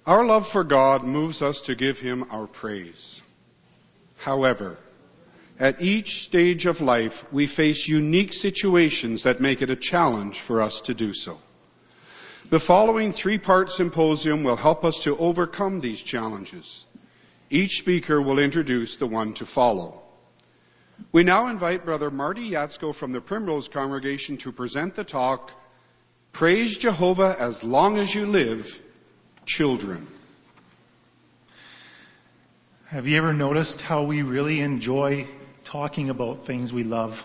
Our love for God moves us to give Him our praise. However, at each stage of life, we face unique situations that make it a challenge for us to do so. The following 3-part symposium will help us to overcome these challenges. Each speaker will introduce the one to follow. We now invite Brother Marty Yatsko from the Primrose Congregation to present the talk, Praise Jehovah as Long as You Live, Children. Have you ever noticed how we really enjoy talking about things we love?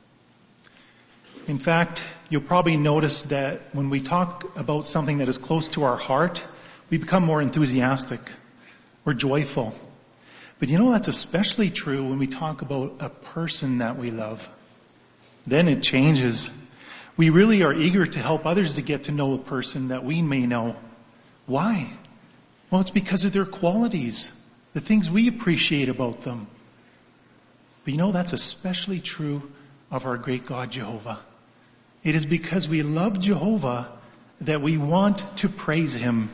In fact, you'll probably notice that when we talk about something that is close to our heart, we become more enthusiastic. We're joyful. But you know that's especially true when we talk about a person that we love. Then it changes. We really are eager to help others to get to know a person that we may know. Why? Well, it's because of their qualities, the things we appreciate about them. But you know, that's especially true of our great God, Jehovah. It is because we love Jehovah that we want to praise Him.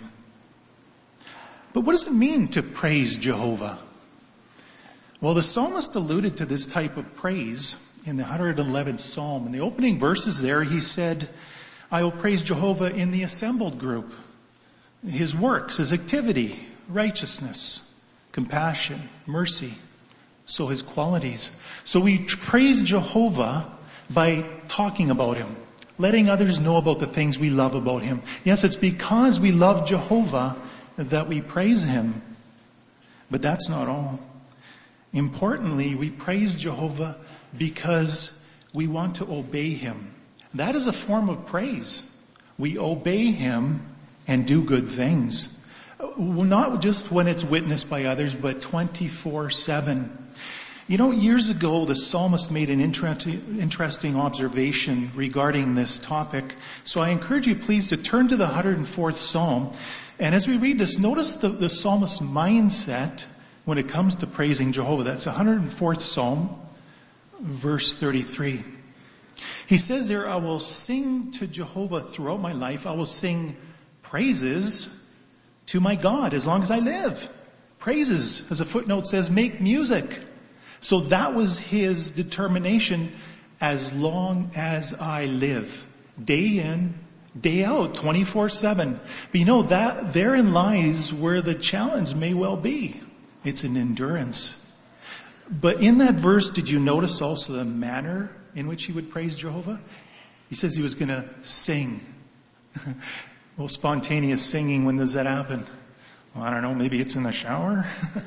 But what does it mean to praise Jehovah? Well, the psalmist alluded to this type of praise in the 111th Psalm. In the opening verses there, he said, I will praise Jehovah in the assembled group. His works, His activity, righteousness, compassion, mercy. So His qualities. So we praise Jehovah by talking about Him, letting others know about the things we love about Him. Yes, it's because we love Jehovah that we praise Him. But that's not all. Importantly, we praise Jehovah because we want to obey Him. That is a form of praise. We obey Him and do good things. Not just when it's witnessed by others, but 24/7. You know, years ago, the psalmist made an interesting observation regarding this topic. So I encourage you, please, to turn to the 104th Psalm. And as we read this, notice the psalmist's mindset when it comes to praising Jehovah. That's the 104th Psalm, verse 33. He says there, I will sing to Jehovah throughout my life. I will sing praises to my God as long as I live. Praises, as a footnote says, make music. So that was his determination, as long as I live. Day in, day out, 24/7. But you know, that therein lies where the challenge may well be. It's an endurance. But in that verse, did you notice also the manner in which he would praise Jehovah? He says he was going to sing. Well, spontaneous singing, when does that happen? Well, I don't know, maybe it's in the shower.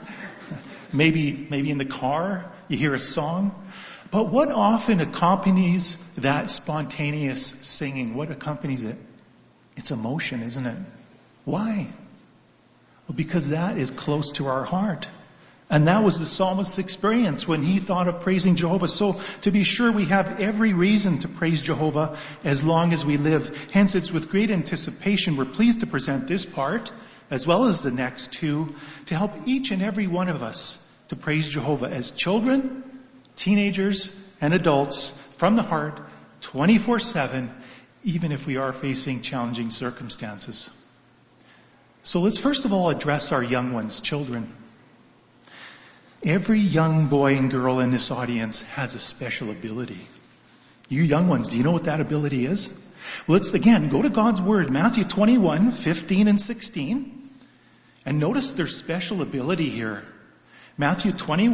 maybe in the car, you hear a song. But what often accompanies that spontaneous singing? What accompanies it? It's emotion, isn't it? Why? Well, because that is close to our heart. And that was the psalmist's experience when he thought of praising Jehovah. So to be sure, we have every reason to praise Jehovah as long as we live. Hence, it's with great anticipation we're pleased to present this part, as well as the next two, to help each and every one of us to praise Jehovah as children, teenagers, and adults from the heart, 24/7, even if we are facing challenging circumstances. So let's first of all address our young ones, children. Every young boy and girl in this audience has a special ability. You young ones, do you know what that ability is? Well, let's again go to God's Word, Matthew 21:15 and 16. And notice their special ability here. Matthew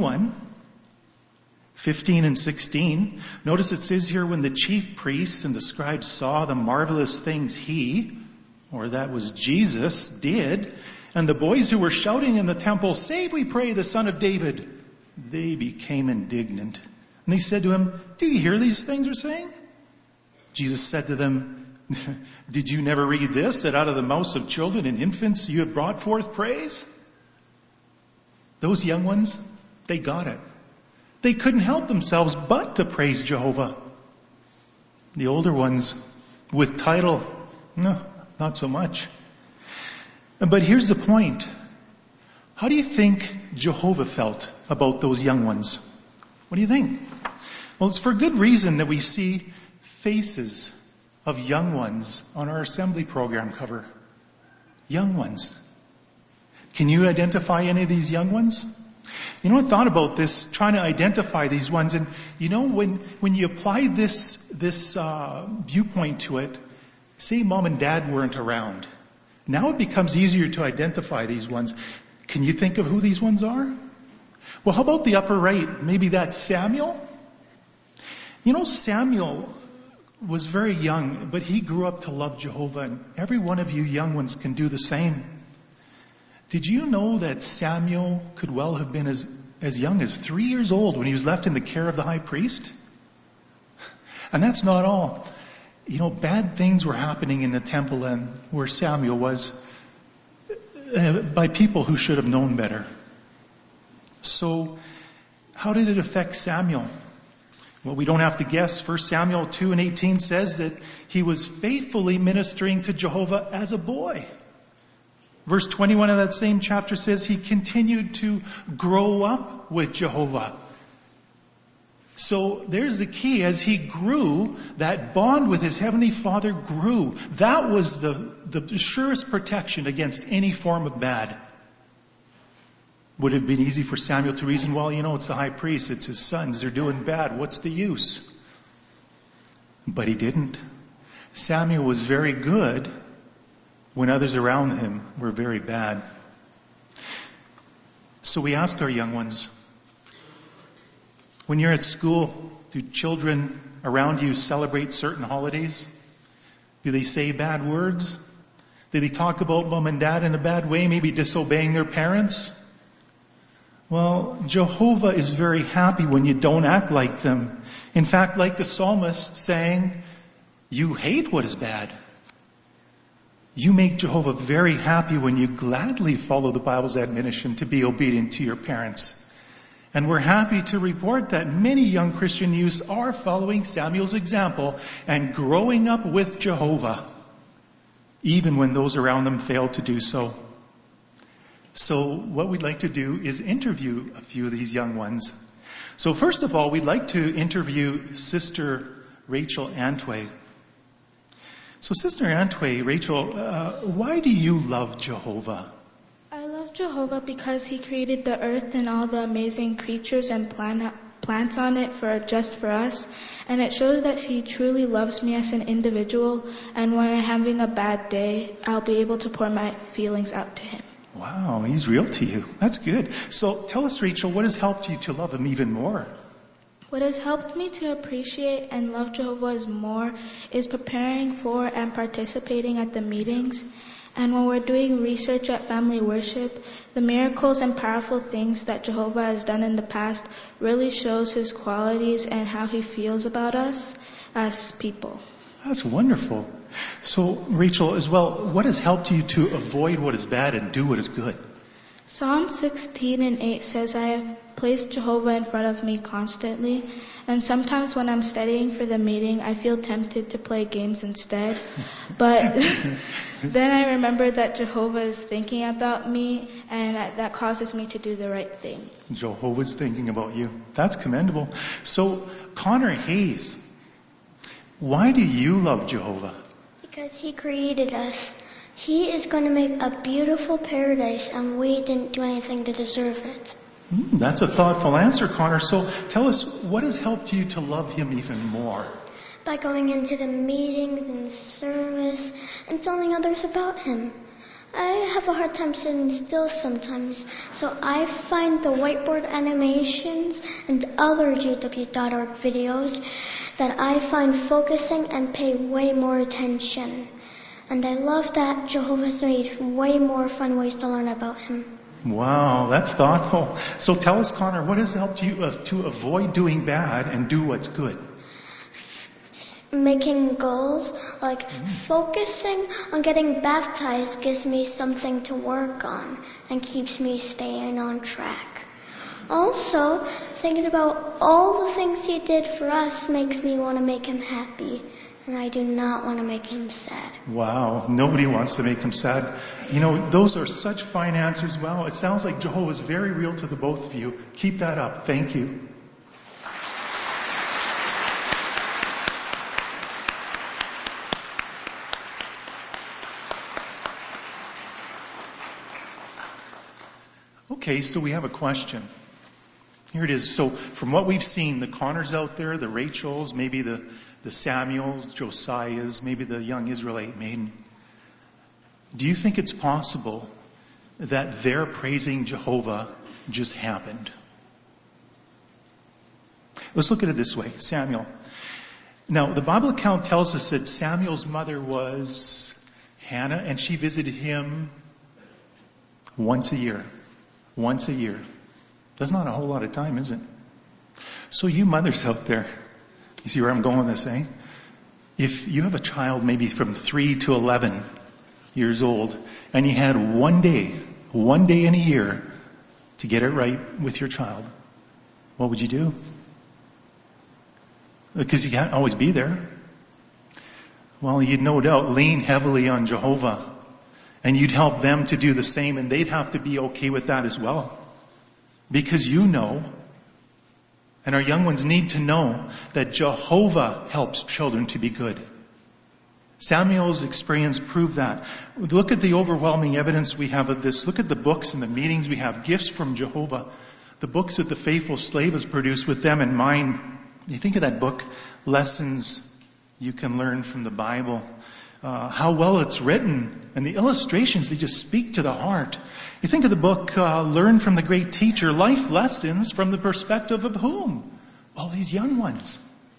21:15 and 16. Notice it says here, when the chief priests and the scribes saw the marvelous things he, or that was Jesus, did, and the boys who were shouting in the temple, save, we pray, the Son of David, they became indignant. And they said to him, do you hear these things we're saying? Jesus said to them, did you never read this, that out of the mouths of children and infants you have brought forth praise? Those young ones, they got it. They couldn't help themselves but to praise Jehovah. The older ones with title, no, not so much. But here's the point. How do you think Jehovah felt about those young ones? What do you think? Well, it's for good reason that we see faces of young ones on our assembly program cover. Young ones. Can you identify any of these young ones? You know, I thought about this, trying to identify these ones, and you know, when you apply this viewpoint to it, say mom and dad weren't around. Now it becomes easier to identify these ones. Can you think of who these ones are? Well, how about the upper right? Maybe that's Samuel? You know, Samuel was very young, but he grew up to love Jehovah, and every one of you young ones can do the same. Did you know that Samuel could well have been as young as 3 years old when he was left in the care of the high priest? And that's not all. You know, bad things were happening in the temple and where Samuel was by people who should have known better. So, how did it affect Samuel? Well, we don't have to guess. 1 Samuel 2:18 says that he was faithfully ministering to Jehovah as a boy. Verse 21 of that same chapter says he continued to grow up with Jehovah. So there's the key. As he grew, that bond with his Heavenly Father grew. That was the surest protection against any form of bad. Would it have been easy for Samuel to reason, well, you know, it's the high priest, it's his sons, they're doing bad, what's the use? But he didn't. Samuel was very good when others around him were very bad. So we ask our young ones, when you're at school, do children around you celebrate certain holidays? Do they say bad words? Do they talk about mom and dad in a bad way, maybe disobeying their parents? Well, Jehovah is very happy when you don't act like them. In fact, like the psalmist saying, you hate what is bad. You make Jehovah very happy when you gladly follow the Bible's admonition to be obedient to your parents. And we're happy to report that many young Christian youths are following Samuel's example and growing up with Jehovah, even when those around them fail to do so. So what we'd like to do is interview a few of these young ones. So first of all, we'd like to interview Sister Rachel Antway. So Sister Antway, Rachel, why do you love Jehovah? I love Jehovah because he created the earth and all the amazing creatures and plants on it just for us. And it shows that he truly loves me as an individual. And when I'm having a bad day, I'll be able to pour my feelings out to him. Wow, he's real to you. That's good. So tell us, Rachel, what has helped you to love him even more? What has helped me to appreciate and love Jehovah more is preparing for and participating at the meetings. And when we're doing research at family worship, the miracles and powerful things that Jehovah has done in the past really shows his qualities and how he feels about us as people. That's wonderful. So, Rachel, as well, what has helped you to avoid what is bad and do what is good? Psalm 16:8 says, I have placed Jehovah in front of me constantly, and sometimes when I'm studying for the meeting, I feel tempted to play games instead. But then I remember that Jehovah is thinking about me, and that causes me to do the right thing. Jehovah's thinking about you. That's commendable. So, Connor Hayes, why do you love Jehovah? Because he created us. He is going to make a beautiful paradise, and we didn't do anything to deserve it. That's a thoughtful answer, Connor. So tell us, what has helped you to love him even more? By going into the meetings and service and telling others about him. I have a hard time sitting still sometimes, so I find the whiteboard animations and other JW.org videos that I find focusing and pay way more attention. And I love that Jehovah's made way more fun ways to learn about him. Wow, that's thoughtful. So tell us, Connor, what has helped you to avoid doing bad and do what's good? Making goals, like focusing on getting baptized gives me something to work on and keeps me staying on track. Also, thinking about all the things he did for us makes me want to make him happy. And I do not want to make him sad. Wow, nobody wants to make him sad. You know, those are such fine answers. Wow, it sounds like Jehovah is very real to the both of you. Keep that up. Thank you. Okay, so we have a question. Here it is. So from what we've seen, the Connors out there, the Rachels, maybe the Samuels, Josiahs, maybe the young Israelite maiden, do you think it's possible that their praising Jehovah just happened? Let's look at it this way. Samuel. Now, the Bible account tells us that Samuel's mother was Hannah, and she visited him once a year. Once a year. That's not a whole lot of time, is it? So you mothers out there, you see where I'm going with this, eh? If you have a child maybe from 3 to 11 years old, and you had one day in a year to get it right with your child, what would you do? Because you can't always be there. Well, you'd no doubt lean heavily on Jehovah, and you'd help them to do the same, and they'd have to be okay with that as well. Because you know, and our young ones need to know, that Jehovah helps children to be good. Samuel's experience proved that. Look at the overwhelming evidence we have of this. Look at the books and the meetings we have. Gifts from Jehovah. The books that the faithful slave has produced with them in mind. You think of that book, Lessons You Can Learn from the Bible. How well it's written. And the illustrations, they just speak to the heart. You think of the book, Learn from the Great Teacher, Life Lessons from the perspective of whom? Well, these young ones.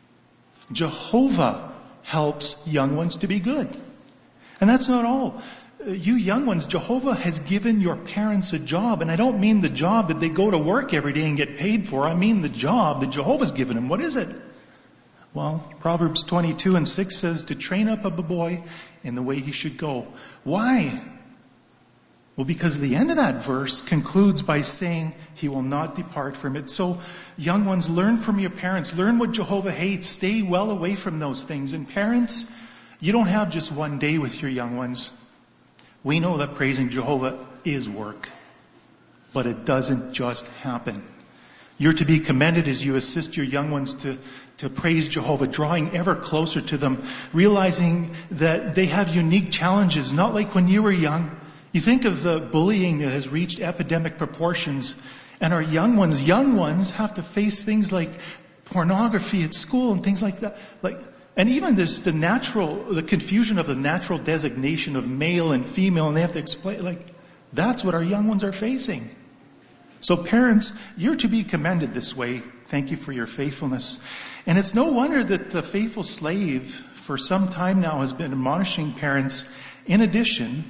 Jehovah helps young ones to be good. And that's not all. You young ones, Jehovah has given your parents a job. And I don't mean the job that they go to work every day and get paid for. I mean the job that Jehovah's given them. What is it? Well, Proverbs 22:6 says to train up a boy in the way he should go. Why? Well, because the end of that verse concludes by saying he will not depart from it. So, young ones, learn from your parents. Learn what Jehovah hates. Stay well away from those things. And parents, you don't have just one day with your young ones. We know that praising Jehovah is work. But it doesn't just happen. You're to be commended as you assist your young ones to praise Jehovah, drawing ever closer to them, realizing that they have unique challenges, not like when you were young. You think of the bullying that has reached epidemic proportions, and our young ones have to face things like pornography at school and things like that. And even there's the confusion of the natural designation of male and female, and they have to explain, that's what our young ones are facing. So parents, you're to be commended this way. Thank you for your faithfulness. And it's no wonder that the faithful slave for some time now has been admonishing parents, in addition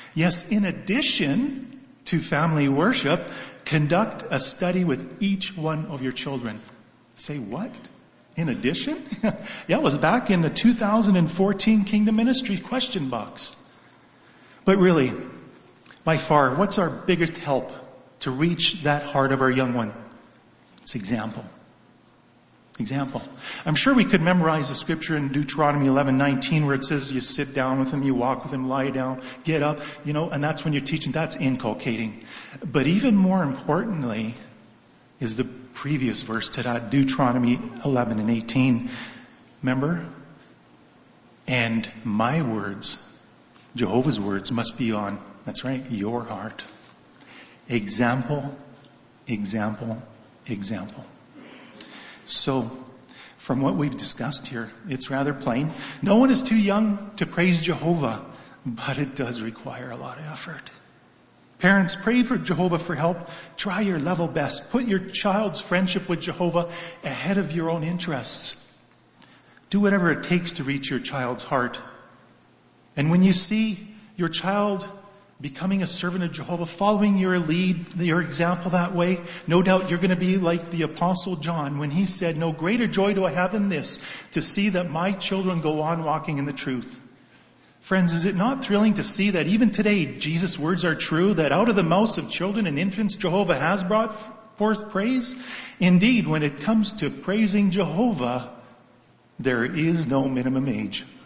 to family worship, conduct a study with each one of your children. Say what? In addition? Yeah, it was back in the 2014 Kingdom Ministry question box. But really, by far, what's our biggest help to reach that heart of our young one? It's example. Example. I'm sure we could memorize the scripture in Deuteronomy 11:19 where it says you sit down with him, you walk with him, lie down, get up, and that's when you're teaching. That's inculcating. But even more importantly is the previous verse to that, Deuteronomy 11:18. Remember? And my words, Jehovah's words, must be on, that's right, your heart. Example, example, example. So, from what we've discussed here, it's rather plain. No one is too young to praise Jehovah, but it does require a lot of effort. Parents, pray for Jehovah for help. Try your level best. Put your child's friendship with Jehovah ahead of your own interests. Do whatever it takes to reach your child's heart. And when you see your child becoming a servant of Jehovah, following your lead, your example that way, no doubt you're going to be like the Apostle John when he said, no greater joy do I have than this, to see that my children go on walking in the truth. Friends, is it not thrilling to see that even today Jesus' words are true, that out of the mouths of children and infants Jehovah has brought forth praise? Indeed, when it comes to praising Jehovah, there is no minimum age.